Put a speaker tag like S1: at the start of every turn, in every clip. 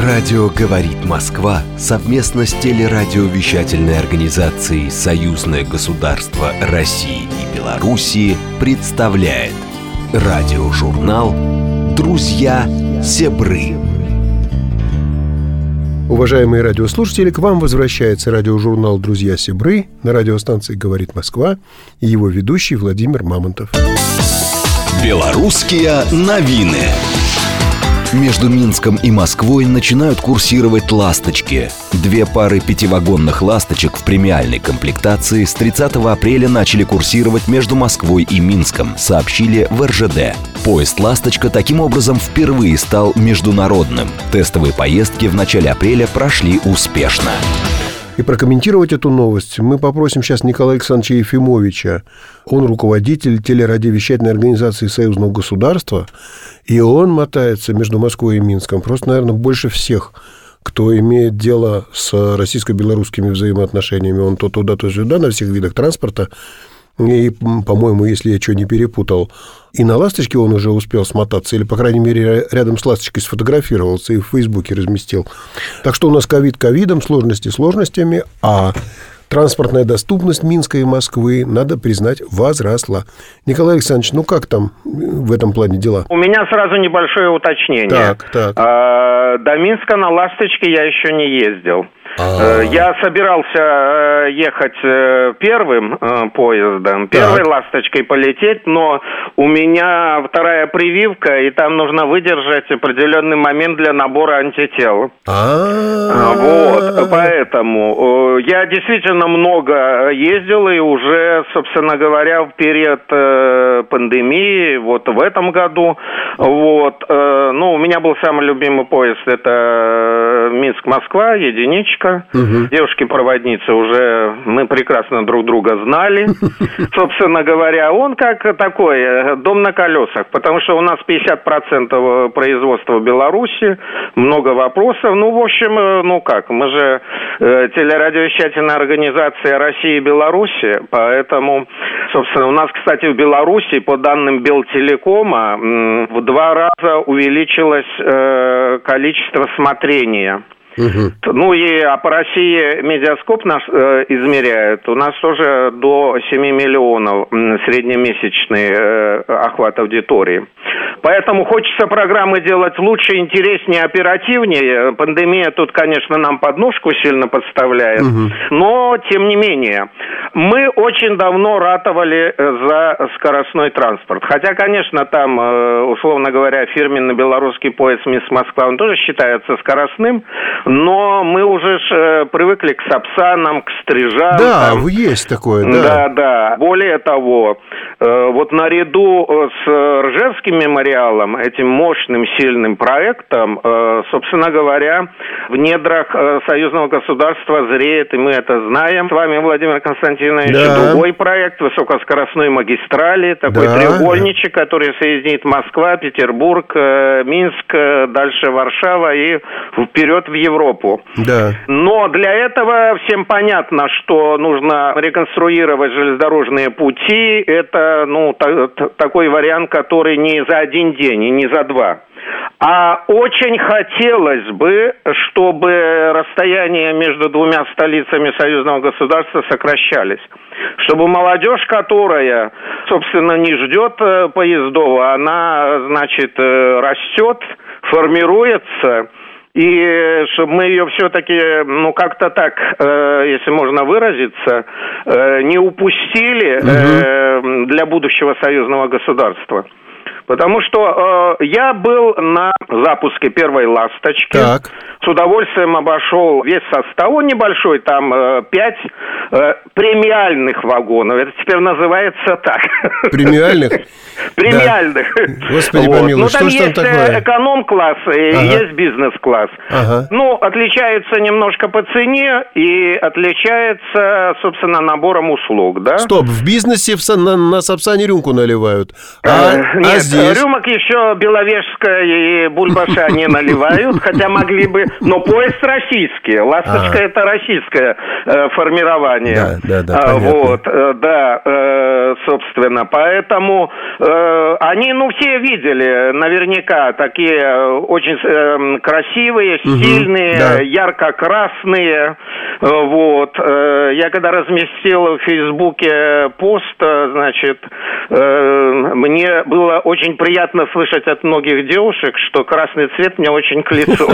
S1: Радио «Говорит Москва» совместно с телерадиовещательной организацией «Союзное государство России и Белоруссии» представляет радиожурнал «Друзья Сябры».
S2: Уважаемые радиослушатели, к вам возвращается радиожурнал «Друзья Сябры» на радиостанции «Говорит Москва» и его ведущий Владимир Мамонтов.
S1: Белорусские новины. Между Минском и Москвой начинают курсировать «Ласточки». 2 пары 5-вагонных «Ласточек» в премиальной комплектации с 30 апреля начали курсировать между Москвой и Минском, сообщили в РЖД. Поезд «Ласточка» таким образом впервые стал международным. Тестовые поездки в начале апреля прошли успешно.
S2: И прокомментировать эту новость мы попросим сейчас Николая Александровича Ефимовича. Он руководитель телерадиовещательной организации «Союзного государства», и он мотается между Москвой и Минском просто, наверное, больше всех, кто имеет дело с российско-белорусскими взаимоотношениями. Он то туда, то сюда, на всех видах транспорта. И, по-моему, если я что не перепутал, и на «Ласточке» он уже успел смотаться, или, по крайней мере, рядом с «Ласточкой» сфотографировался и в Фейсбуке разместил. Так что у нас ковид ковидом, сложности сложностями, а транспортная доступность Минска и Москвы, надо признать, возросла. Николай Александрович, ну как там в этом плане дела?
S3: У меня сразу небольшое уточнение.
S2: Так.
S3: До Минска на «Ласточке» я еще не ездил. Я собирался ехать первым поездом, первой «Ласточкой» полететь, но у меня 2-я прививка, и там нужно выдержать определенный момент для набора антител. Вот, поэтому я действительно много ездил, и уже, собственно говоря, в период пандемии, вот в этом году, вот, ну, у меня был самый любимый поезд, это Минск-Москва, единичка. Девушки-проводницы уже мы прекрасно друг друга знали. Собственно говоря, он как такой дом на колесах, потому что у нас 50% производства в Беларуси, много вопросов. Ну, в общем, ну как, мы же телерадиовещательная организация России и Беларуси, поэтому, собственно, у нас, кстати, в Беларуси, по данным Белтелекома, в 2 раза увеличилось количество смотрения. Ну и по России Медиаскоп наш измеряет. У нас тоже до 7 миллионов среднемесячный охват аудитории. Поэтому хочется программы делать лучше, интереснее, оперативнее. Пандемия тут, конечно, нам подножку сильно подставляет. Но, тем не менее, мы очень давно ратовали за скоростной транспорт. Хотя, конечно, там, условно говоря, фирменный белорусский поезд Минск-Москва, он тоже считается скоростным. Но мы уже привыкли к сапсанам, к стрижам.
S2: Да, там есть такое, да.
S3: Да. Более того, вот наряду с Ржевским мемориалом, этим мощным, сильным проектом, собственно говоря, в недрах союзного государства зреет, и мы это знаем с вами, Владимир Константинович, другой проект высокоскоростной магистрали, такой треугольничек, который соединит Москва, Петербург, Минск, дальше Варшава и вперед в Европу.
S2: Да.
S3: Но для этого всем понятно, что нужно реконструировать железнодорожные пути. Это, такой вариант, который не за один день и не за 2. А очень хотелось бы, чтобы расстояния между 2 столицами союзного государства сокращались. Чтобы молодежь, которая, собственно, не ждет поездов, она, растет, формируется. И чтобы мы ее все-таки, как-то так, если можно выразиться, не упустили для будущего союзного государства. Потому что я был на запуске первой «Ласточки».
S2: Так.
S3: С удовольствием обошел весь состав. Он небольшой, там 5 премиальных вагонов. Это теперь называется так.
S2: Премиальных?
S3: Премиальных.
S2: Да. Господи помилуй, что ж там такое?
S3: Там есть эконом-класс и есть бизнес-класс. Отличаются немножко по цене и отличается, собственно, набором услуг, да?
S2: Стоп, в бизнесе на Сапсане рюмку наливают. А здесь? Есть.
S3: Рюмок еще Беловежская и Бульбаша не наливают, хотя могли бы, но поезд российский, «Ласточка» это российское формирование.
S2: Да, понятно.
S3: Вот, собственно, поэтому они, все видели, наверняка, такие очень красивые, стильные, ярко-красные, вот. Я когда разместил в Фейсбуке пост, значит, мне было очень приятно слышать от многих девушек, что красный цвет мне очень к лицу.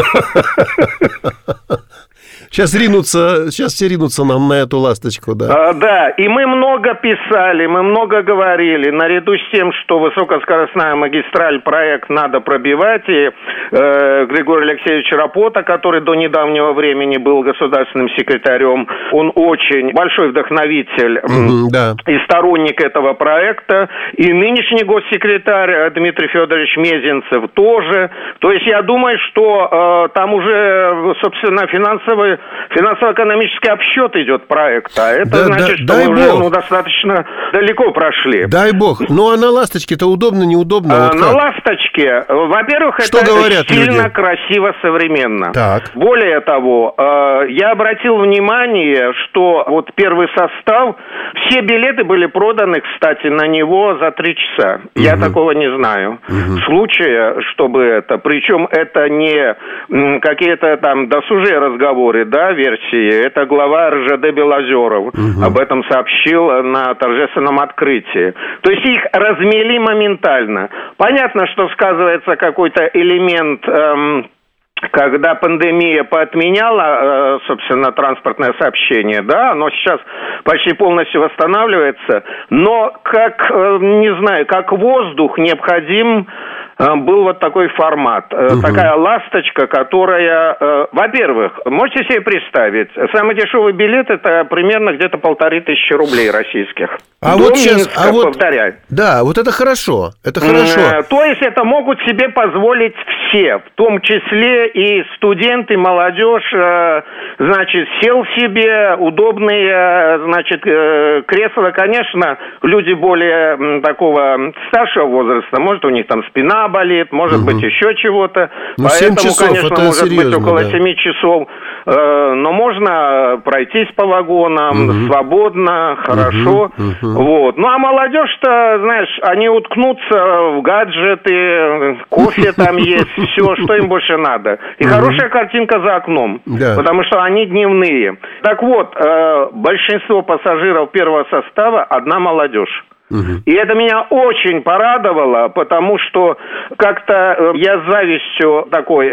S2: Сейчас все ринутся нам на эту «Ласточку», да.
S3: Да, и мы много писали, мы много говорили. Наряду с тем, что высокоскоростная магистраль проект надо пробивать, и Григорий Алексеевич Рапота, который до недавнего времени был государственным секретарем, он очень большой вдохновитель и сторонник этого проекта. И нынешний госсекретарь Дмитрий Федорович Мезенцев тоже. То есть я думаю, что там уже, собственно, финансово-экономический обсчет идет проекта. Это значит, что мы уже достаточно далеко прошли.
S2: Дай бог. Ну, а на «Ласточке»-то удобно, неудобно?
S3: На «Ласточке», во-первых, это стильно, красиво, современно.
S2: Так.
S3: Более того, я обратил внимание, что вот первый состав, все билеты были проданы, кстати, на него за 3 часа. Я такого не знаю. Случая, чтобы это... Причем это не какие-то там досужие разговоры, версии. Это глава РЖД Белозеров об этом сообщил на торжественном открытии. То есть их размели моментально. Понятно, что сказывается какой-то элемент... Когда пандемия поотменяла, собственно, транспортное сообщение, оно сейчас почти полностью восстанавливается, но как воздух необходим был вот такой формат. Такая «Ласточка», которая, во-первых, можете себе представить, самый дешевый билет это примерно где-то 1500 рублей российских. Повторяю.
S2: Да, вот это хорошо. Это хорошо.
S3: То есть это могут себе позволить все, в том числе и студенты, молодежь, значит, сел себе удобные, значит, кресла, конечно, люди более такого старшего возраста, может, у них там спина болит, может быть, еще чего-то.
S2: Поэтому, 7 часов,
S3: конечно,
S2: это
S3: может
S2: серьезно,
S3: быть около 7 часов. Но можно пройтись по вагонам свободно, хорошо. Вот. Ну, а молодежь-то, знаешь, они уткнутся в гаджеты, кофе там есть, все, что им больше надо. И хорошая картинка за окном, потому что они дневные. Так вот, большинство пассажиров первого состава одна молодежь. И это меня очень порадовало, потому что как-то я с завистью такой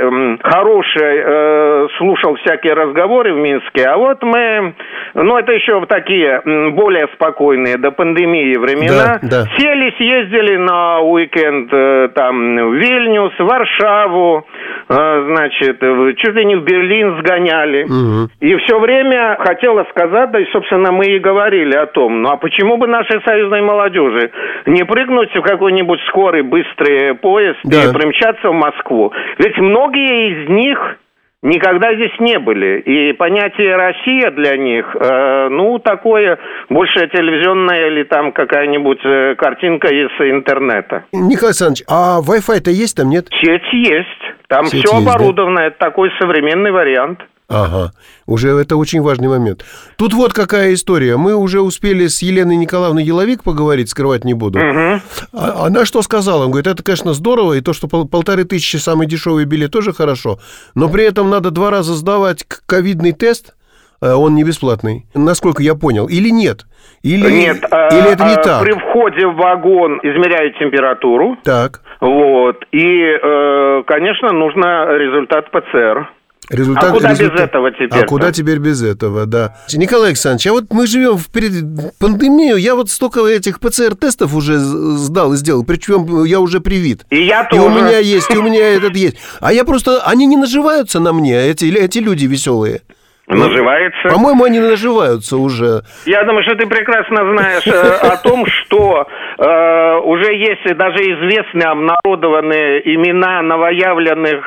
S3: хорошей слушал всякие разговоры в Минске, а вот мы, это еще такие более спокойные до пандемии времена, сели, съездили на уикенд там в Вильнюс, в Варшаву, значит, чуть ли не в Берлин сгоняли. И все время хотела сказать, да и, собственно, мы и говорили о том, а почему бы нашей союзной молодежи не прыгнуть в какой-нибудь скорый, быстрый поезд и примчаться в Москву? Ведь многие из них никогда здесь не были. И понятие «Россия» для них, такое больше телевизионное или там какая-нибудь картинка из интернета.
S2: Николай Александрович, а Wi-Fi-то есть там, нет?
S3: Сеть есть. Там все оборудовано. Это такой современный вариант.
S2: Ага, уже это очень важный момент. Тут вот какая история. Мы уже успели с Еленой Николаевной Еловик поговорить, скрывать не буду. Она что сказала? Она говорит, это, конечно, здорово, и то, что 1500 самый дешевый билет, тоже хорошо, но при этом надо 2 раза сдавать ковидный тест, он не бесплатный, насколько я понял, или нет? Или это не так?
S3: При входе в вагон измеряют температуру. Так. Вот, и, конечно, нужно результат ПЦР. Куда без этого теперь?
S2: Куда теперь без этого, да. Николай Александрович, а вот мы живем в пандемию, я вот столько этих ПЦР-тестов уже сдал и сделал, причем я уже привит.
S3: И я тоже.
S2: И у меня есть, и у меня этот есть. А я просто, они не наживаются на мне, эти люди веселые.
S3: Наживается.
S2: По-моему, они наживаются уже.
S3: Я думаю, что ты прекрасно знаешь о том, что уже есть даже известные обнародованные имена новоявленных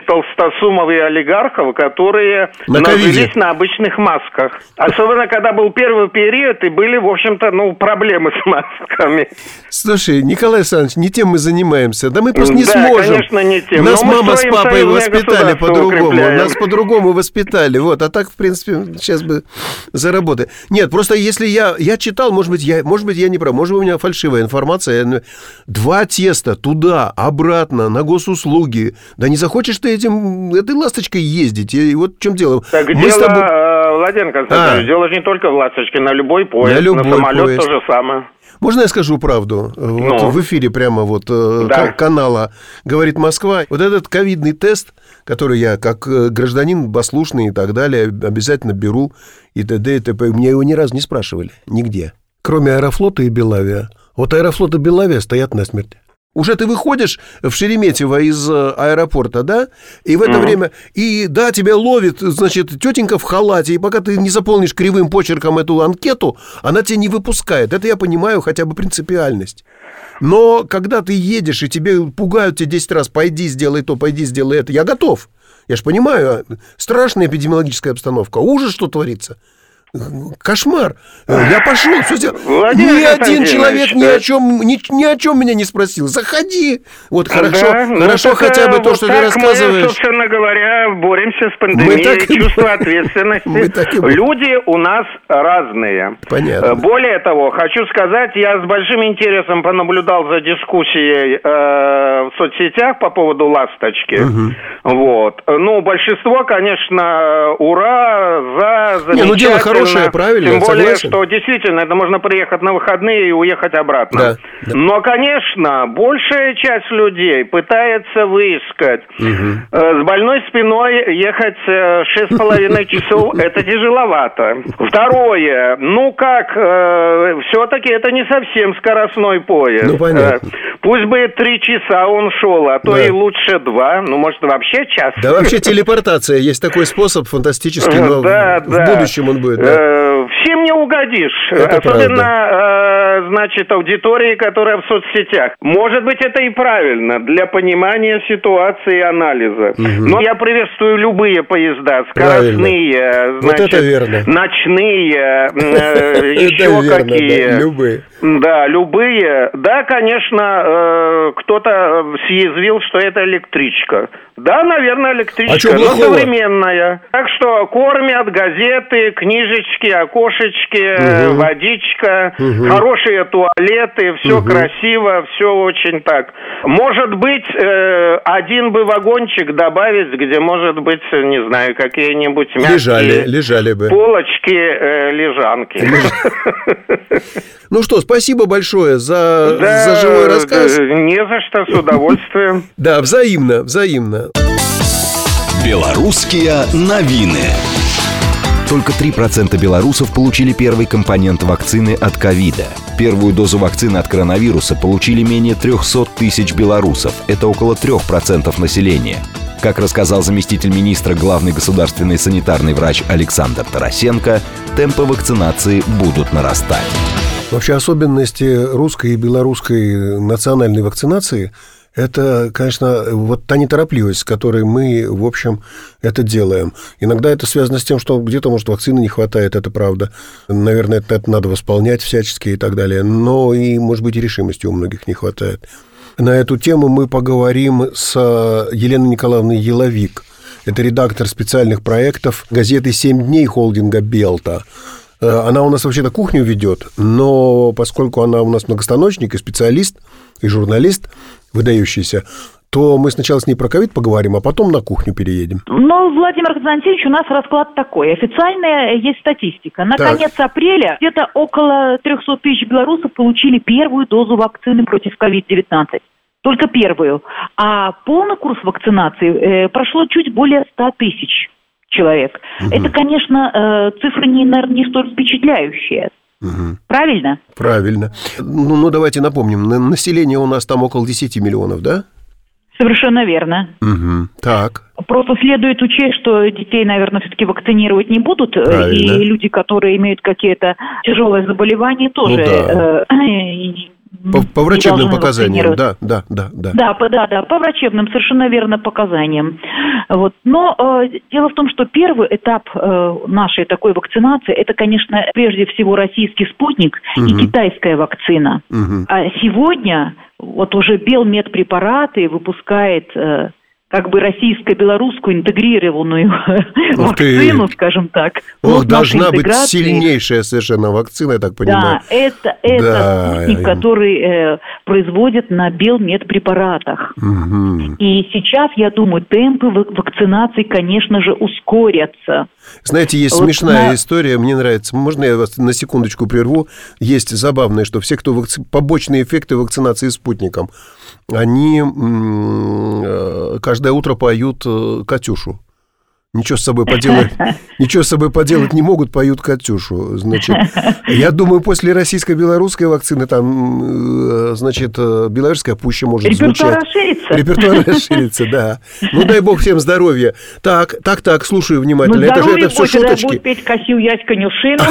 S3: толстосумов и олигархов, которые нажились на обычных масках. Особенно, когда был первый период, и были, в общем-то, проблемы с масками.
S2: Слушай, Николай Александрович, не тем мы занимаемся. Да мы просто не сможем.
S3: Конечно, не тем.
S2: Нас мама с папой воспитали по-другому. Нас по-другому воспитали. Вот. А так, в принципе, сейчас бы заработать. Нет, просто если я читал, может быть, я не прав, может быть, у меня фальшивая информация. 2 теста туда, обратно, на госуслуги. Да не захочешь ты этой ласточкой ездить. И вот в чем дело.
S3: Так Владимир Константинович, дело же не только в ласточке, на любой поезд, на самолет то же самое.
S2: Можно я скажу правду? Вот в эфире прямо канала «Говорит Москва». Вот этот ковидный тест, который я как гражданин послушный и так далее обязательно беру, и т.д. и т.п. Меня его ни разу не спрашивали. Нигде. Кроме Аэрофлота и Белавиа. Вот Аэрофлот и Белавиа стоят насмерть. Уже ты выходишь в Шереметьево из аэропорта, да? И в это время, тебя ловит, значит, тетенька в халате, и пока ты не заполнишь кривым почерком эту анкету, она тебя не выпускает. Это я понимаю хотя бы принципиальность. Но когда ты едешь, и тебе пугают тебя 10 раз, пойди сделай то, пойди сделай это, я готов. Я же понимаю, страшная эпидемиологическая обстановка, ужас, что творится. Кошмар. Я пошел, все сделал. Ни один человек ни о чем меня не спросил. Заходи. Вот хорошо хотя бы то, что ты рассказываешь.
S3: Мы, собственно говоря, боремся с пандемией, чувство ответственности. Люди у нас разные.
S2: Понятно.
S3: Более того, хочу сказать, я с большим интересом понаблюдал за дискуссией в соцсетях по поводу ласточки. Вот. Большинство, конечно, ура, замечательно.
S2: Дело хорошее, правильно,
S3: тем более,
S2: согласен.
S3: что действительно это можно приехать на выходные и уехать обратно.
S2: Да.
S3: Но, конечно, большая часть людей пытается выискать. С больной спиной ехать 6,5 часов, это тяжеловато. Второе, все-таки это не совсем скоростной поезд.
S2: Понятно.
S3: Пусть бы 3 часа он шел, а то и лучше 2, может вообще час.
S2: Да, вообще телепортация, есть такой способ фантастический, но в будущем он будет.
S3: Всем не угодишь.
S2: Это
S3: особенно, аудитории, которая в соцсетях. Может быть, это и правильно для понимания ситуации и анализа. Но я приветствую любые поезда. Скоростные,
S2: вот это верно.
S3: Ночные, еще какие.
S2: Любые.
S3: Да, любые. Да, конечно, кто-то съязвил, что это электричка. Да, наверное, электричка, но современная. Так что кормят газеты, книжечки, окошечки, водичка, хорошие туалеты, все красиво, все очень так. Может быть, один бы вагончик добавить, где, может быть, не знаю, какие-нибудь мягкие
S2: лежали бы
S3: полочки, лежанки.
S2: Ну что, спасибо большое за живой рассказ.
S3: Не за что, с удовольствием.
S2: Да, взаимно.
S1: Белорусские новины. Только 3% белорусов получили первый компонент вакцины от ковида. Первую дозу вакцины от коронавируса получили менее 300 тысяч белорусов. Это около 3% населения. Как рассказал заместитель министра, главный государственный санитарный врач Александр Тарасенко, темпы вакцинации будут нарастать.
S2: Вообще особенности русской и белорусской национальной вакцинации – это, конечно, вот та неторопливость, с которой мы, в общем, это делаем. Иногда это связано с тем, что где-то, может, вакцины не хватает, это правда. Наверное, это надо восполнять всячески и так далее. Но и, может быть, и решимости у многих не хватает. На эту тему мы поговорим с Еленой Николаевной Еловик. Это редактор специальных проектов газеты «7 дней» холдинга «Белта». Она у нас вообще-то кухню ведет, но поскольку она у нас многостаночник и специалист, и журналист выдающийся, то мы сначала с ней про ковид поговорим, а потом на кухню переедем.
S4: Владимир Константинович, у нас расклад такой. Официальная есть статистика. На конец апреля где-то около 300 тысяч белорусов получили первую дозу вакцины против COVID-19. Только первую. А полный курс вакцинации прошло чуть более 100 тысяч человек. Это, конечно, цифры, наверное, не столь впечатляющие. Правильно?
S2: Правильно. Ну, давайте напомним. Население у нас там около 10 миллионов, да?
S4: Совершенно верно.
S2: Так.
S4: Просто следует учесть, что детей, наверное, все-таки вакцинировать не будут.
S2: Правильно.
S4: И люди, которые имеют какие-то тяжелые заболевания, тоже...
S2: По врачебным показаниям, да.
S4: Да, по врачебным, совершенно верно, показаниям. Вот. Но дело в том, что первый этап нашей такой вакцинации, это, конечно, прежде всего российский «Спутник» и китайская вакцина. А сегодня вот уже Белмедпрепараты выпускает как бы российско-белорусскую интегрированную вакцину, скажем так.
S2: Должна быть сильнейшая совершенно вакцина, я так понимаю.
S4: Да, это спутник, который производят на Белмедпрепаратах. И сейчас, я думаю, темпы вакцинации, конечно же, ускорятся.
S2: Знаете, есть смешная история, мне нравится. Можно я вас на секундочку прерву? Есть забавное, что все, кто побочные эффекты вакцинации спутником, они каждое утро поют «Катюшу». Ничего с собой поделать не могут, поют «Катюшу». Значит, я думаю, после российско-белорусской вакцины там, значит, белорусская пуще может звучать. Репертуар расширится, да. Ну, дай бог всем здоровья. Так, слушаю внимательно. Это все шуточки.
S4: Будет петь «Косил Яська Нюшину».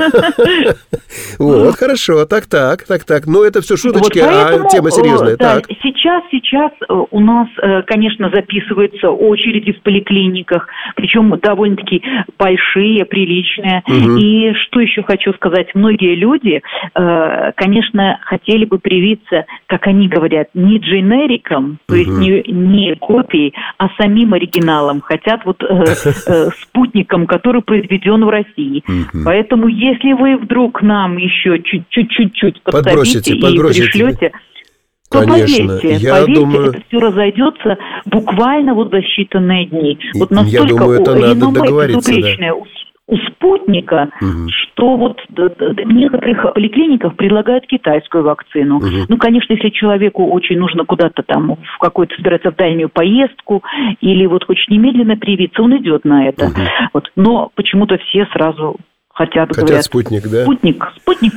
S2: Вот, хорошо, так. Но это все шуточки, а тема серьезная. Так.
S4: Сейчас у нас, конечно, записываются очереди в поликлиниках, причем довольно-таки большие, приличные. И что еще хочу сказать, многие люди, конечно, хотели бы привиться, как они говорят, не дженериком, то есть не копией, а самим оригиналом. Хотят спутником, который произведен в России. Поэтому, если вы вдруг нам еще чуть-чуть подсобите и пришлете, то поверьте, это все разойдется буквально за считанные дни. Вот настолько безупречное у спутника, что в некоторых поликлиниках предлагают китайскую вакцину. Ну, конечно, если человеку очень нужно куда-то там в какой-то собираться в дальнюю поездку или хочет немедленно привиться, он идет на это. Но почему-то все сразу хотят
S2: спутник, да?
S4: Спутник.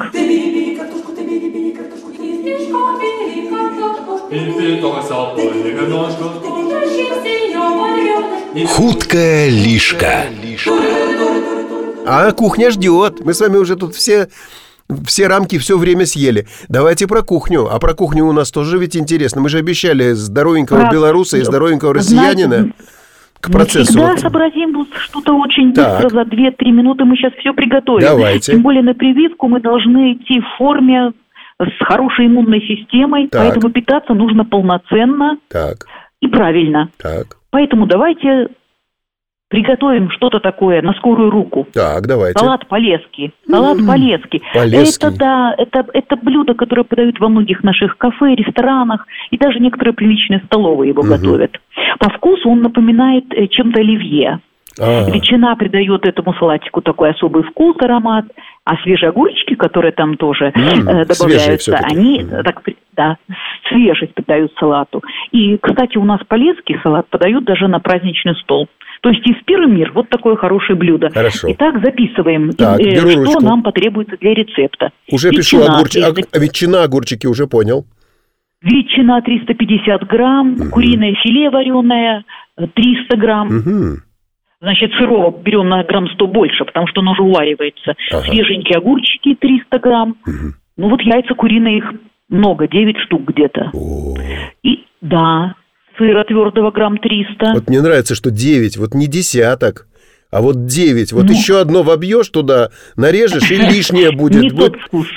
S1: Хуткая лишка.
S2: А кухня ждет. Мы с вами уже тут все рамки все время съели. Давайте про кухню. А про кухню у нас тоже ведь интересно. Мы же обещали здоровенького белоруса и здоровенького россиянина к процессу.
S4: Мы всегда сообразим что-то очень быстро, за 2-3 минуты мы сейчас все приготовим.
S2: Давайте.
S4: Тем более на прививку мы должны идти в форме с хорошей иммунной системой, поэтому питаться нужно полноценно и правильно. Поэтому давайте приготовим что-то такое на скорую руку.
S2: Так, давайте.
S4: Салат Полесский. Это блюдо, которое подают во многих наших кафе, ресторанах, и даже некоторые приличные столовые его готовят. По вкусу он напоминает чем-то оливье. Ветчина придает этому салатику такой особый вкус, аромат, а свежие огурчики, которые там тоже добавляются, они свежесть придают салату. И, кстати, у нас полесский салат подают даже на праздничный стол. То есть из пира мир вот такое хорошее блюдо.
S2: Хорошо.
S4: Итак, записываем, что нам потребуется для рецепта.
S2: Уже пишу огурчики. Ветчина, огурчики, уже понял.
S4: Ветчина 350 грамм, куриное филе вареное 300 грамм. Значит, сырого берем на грамм 100 больше, потому что оно уже уваривается. Свеженькие огурчики 300 грамм. Ну, яйца куриные, их много, 9 штук где-то. И, сыра твердого грамм 300.
S2: Мне нравится, что 9, не десяток, а 9. Еще одно вобьешь туда, нарежешь, и лишнее будет.
S4: Не тот вкус.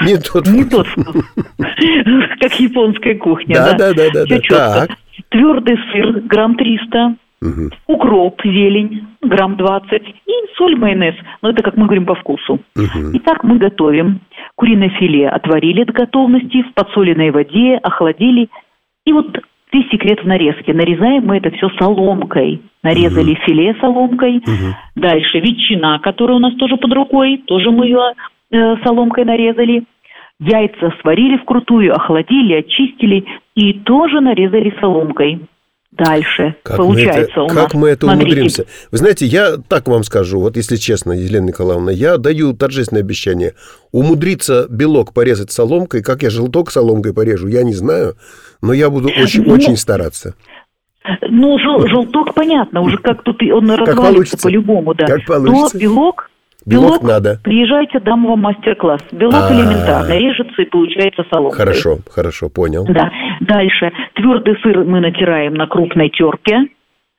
S4: Как японская кухня.
S2: Да.
S4: Все четко. Твердый сыр грамм 300. Укроп, зелень, грамм 20 и соль, майонез. Но это, как мы говорим, по вкусу. Итак, мы готовим. Куриное филе отварили до готовности в подсоленной воде, охладили. И весь секрет в нарезке. Нарезаем мы это все соломкой. Нарезали филе соломкой. Дальше ветчина, которая у нас тоже под рукой. Тоже мы ее соломкой нарезали. Яйца сварили вкрутую, охладили, очистили и тоже нарезали соломкой. Дальше получается у нас.
S2: Как мы это умудримся? Вы знаете, я так вам скажу, если честно, Елена Николаевна, я даю торжественное обещание. Умудриться белок порезать соломкой, как я желток соломкой порежу, я не знаю, но я буду очень стараться.
S4: Желток понятно, уже как тут он развалится по-любому, да.
S2: Как получится.
S4: Но белок надо. Приезжайте, дам вам мастер-класс. Белок элементарно режется и получается соломкой.
S2: Хорошо, понял.
S4: Да. Дальше. Твердый сыр мы натираем на крупной терке.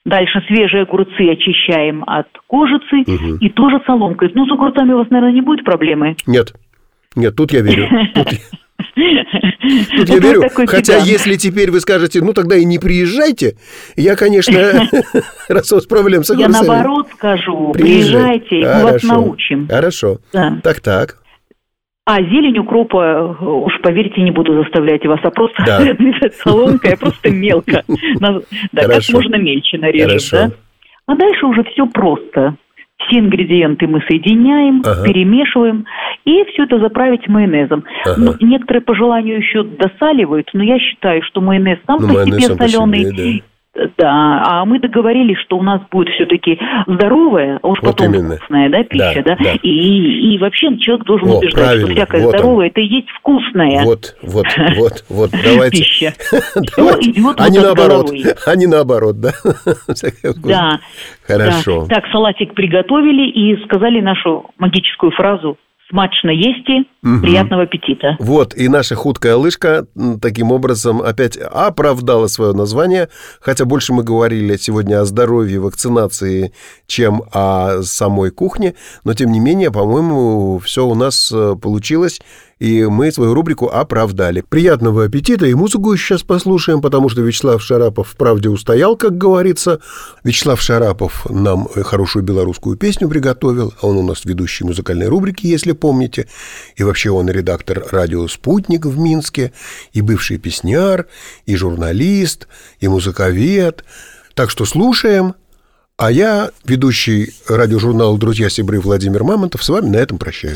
S4: Дальше свежие огурцы очищаем от кожицы и тоже соломкой. Ну, с огурцами у вас, наверное, не будет проблемы?
S2: Нет, тут я верю. Тут я верю, хотя если теперь вы скажете, ну тогда и не приезжайте, я, конечно, раз у вас проблем с огурцами.
S4: Я наоборот скажу, приезжайте, мы вас научим.
S2: Хорошо, так.
S4: А зелень укропа, уж поверьте, не буду заставлять вас, а просто нарезать соломкой, а просто мелко. Да, как можно мельче нарежем, да? А дальше уже все просто. Все ингредиенты мы соединяем, перемешиваем, и все это заправить майонезом. Ну, некоторые по желанию еще досаливают, но я считаю, что майонез сам по себе соленый. Да, а мы договорились, что у нас будет все-таки здоровая, а уж потом вкусная, да, пища, да. И вообще человек должен убеждать, что всякое здоровое это и есть вкусная.
S2: Давайте.
S4: Пища. А
S2: не наоборот, да?
S4: Да.
S2: Хорошо.
S4: Так, салатик приготовили и сказали нашу магическую фразу: смачно ести, приятного аппетита.
S2: Вот, и наша худкая лыжка таким образом опять оправдала свое название, хотя больше мы говорили сегодня о здоровье, вакцинации, чем о самой кухне, но тем не менее, по-моему, все у нас получилось, и мы свою рубрику оправдали. Приятного аппетита, и музыку сейчас послушаем, потому что Вячеслав Шарапов вправде устоял, как говорится. Вячеслав Шарапов нам хорошую белорусскую песню приготовил, а он у нас ведущий музыкальной рубрики, если помните, и вообще он редактор радио «Спутник» в Минске, и бывший песняр, и журналист, и музыковед. Так что слушаем, а я, ведущий радиожурнала «Друзья Сибры» Владимир Мамонтов, с вами на этом прощаюсь.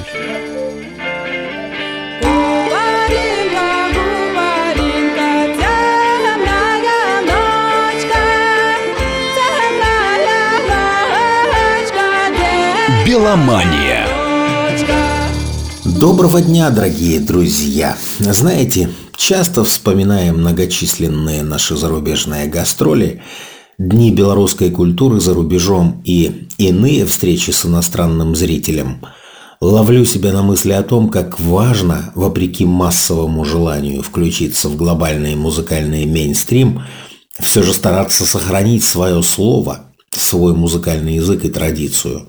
S1: Беломания.
S5: Доброго дня, дорогие друзья! Знаете, часто вспоминаем многочисленные наши зарубежные гастроли, дни белорусской культуры за рубежом и иные встречи с иностранным зрителем. Ловлю себя на мысли о том, как важно, вопреки массовому желанию включиться в глобальный музыкальный мейнстрим, все же стараться сохранить свое слово, свой музыкальный язык и традицию.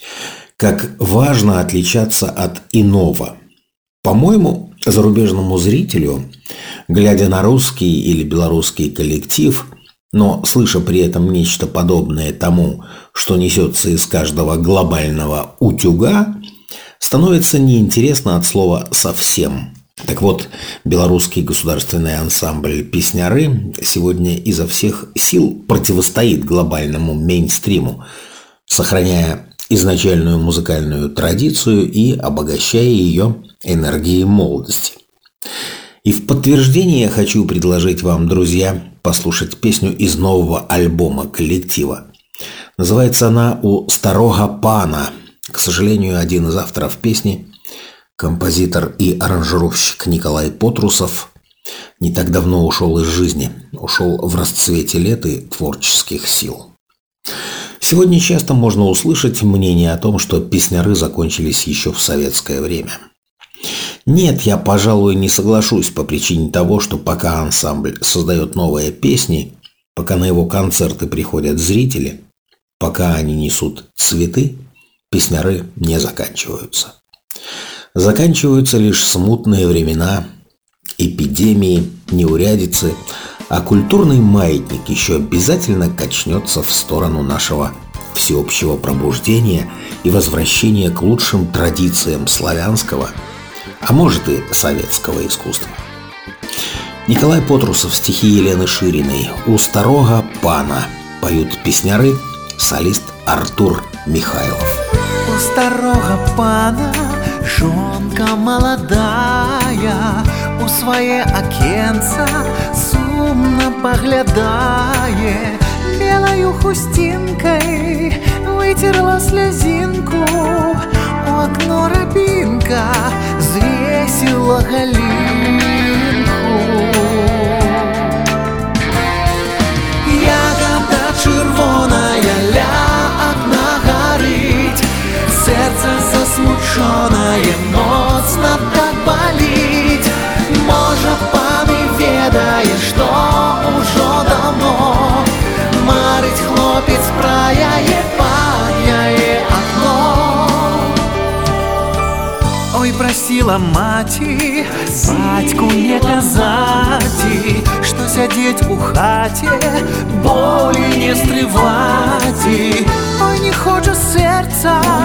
S5: Как важно отличаться от иного. По-моему, зарубежному зрителю, глядя на русский или белорусский коллектив, но слыша при этом нечто подобное тому, что несется из каждого глобального утюга, становится неинтересно от слова «совсем». Так вот, белорусский государственный ансамбль «Песняры» сегодня изо всех сил противостоит глобальному мейнстриму, сохраняя изначальную музыкальную традицию и обогащая ее энергией молодости. И в подтверждение я хочу предложить вам, друзья, послушать песню из нового альбома коллектива. Называется она «У старого пана». К сожалению, один из авторов песни, композитор и аранжировщик Николай Потрусов, не так давно ушел из жизни, ушел в расцвете лет и творческих сил. Сегодня часто можно услышать мнение о том, что песняры закончились еще в советское время. Нет, я, пожалуй, не соглашусь по причине того, что пока ансамбль создает новые песни, пока на его концерты приходят зрители, пока они несут цветы, песняры не заканчиваются. Заканчиваются лишь смутные времена, эпидемии, неурядицы, а культурный маятник еще обязательно качнется в сторону нашего всеобщего пробуждения и возвращения к лучшим традициям славянского, а может и советского искусства. Николай Потрусов, стихи Елены Шириной, «У старого пана» поют песняры, солист Артур Михайлов.
S6: У старого пана жонка молодая, у свае акенца сумно поглядае, белою хустинкой вытерла слезинку, у окно рабинка звесила галинку. Ягода червоная ля окна горить, сердце засмученное моцно так болить. Може, пан и ведае, что уже давно марить хлопец просила маті, батьку не казати, що сядеть у хаті, болі не стривати. Ой, не хоче серця